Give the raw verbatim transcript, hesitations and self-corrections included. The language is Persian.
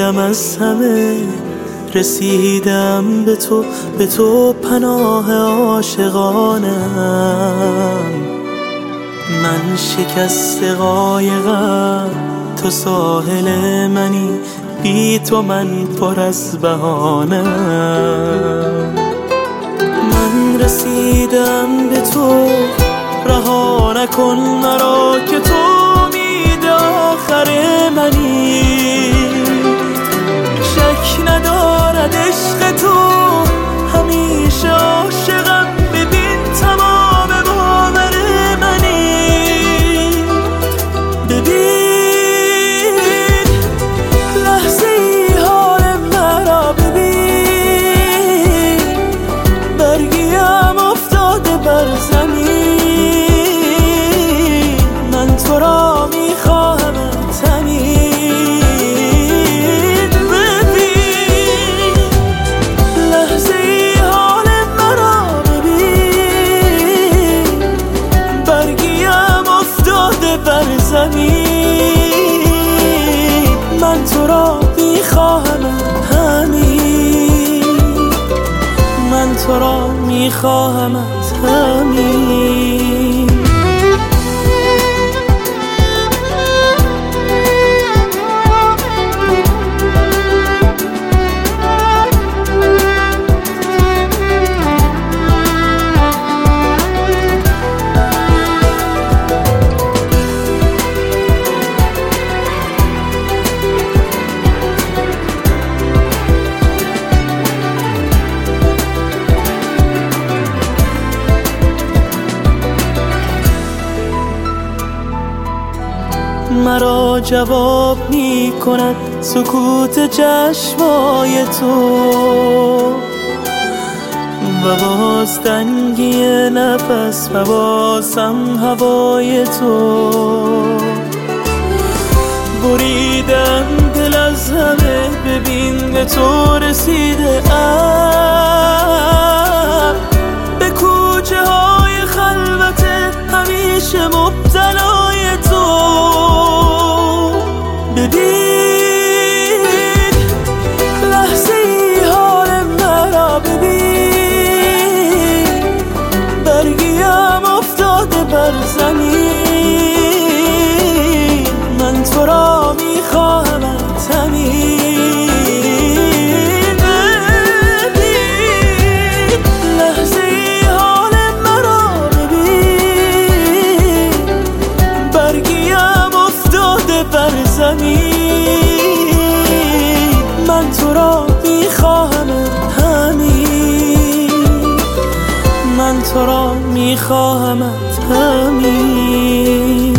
بگم از همه رسیدم به تو، به تو پناه عاشقانم. من شکست قایقم، تو ساحل منی، بی تو من پر از بهانم. من رسیدم به تو، رها نکن مرا که تو امید آخر منی. شک ندارد عشق تو، همیشه عاشقم، ببین تمام باور منی. ببین لحظه ای حال مرا، ببین برگیم افتاده بر زمین. من تو را میخواهمت همین. ببین لحظه ای حال مرا، ببین برگیم افتاده بر زمین. من تو را میخواهمت همین. من تو را میخواهمت همین. مرا جواب می کند سکوت چشمای تو و باز تنگی نفس و بازم هوای تو. بریدم دل از همه، ببین به تو رسیده ام. به کوچه های خلوت همیشه مبتلای تو. ببین لحظه ای حال مرا، ببین برگیم افتاده بر زمین. من تو را میخواهمت همین. ببین لحظه ای حال مرا، ببین برگیم افتاده بر زمین. من تو را میخواهمت همین. من تو را میخواهمت همین.